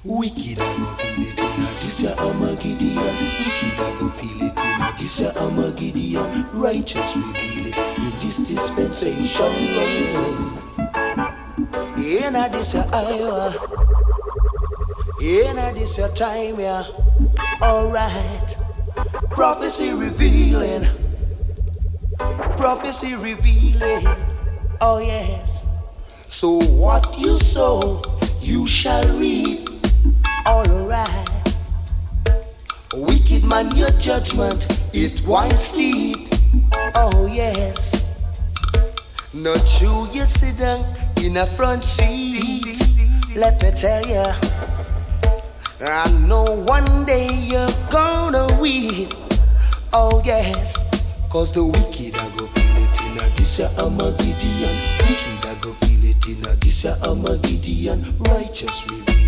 Wicked I go feel it in a this a Armageddon. Wicked I go feel it in a this a Armageddon. Righteous reveal it in this dispensation. In a this a Iowa. In a this a time, yeah. Alright. Prophecy revealing. Prophecy revealing. Oh yes. So what you sow, you shall reap. Alright. Wicked man, your judgment, it winds steep. Oh yes. Not you, you sit down in a front seat. Let me tell ya, I know one day you're gonna weep. Oh yes. Cause the wicked I go feel it in a this a Armageddon. Wicked I go feel it in a this a Armageddon. Righteous reveal.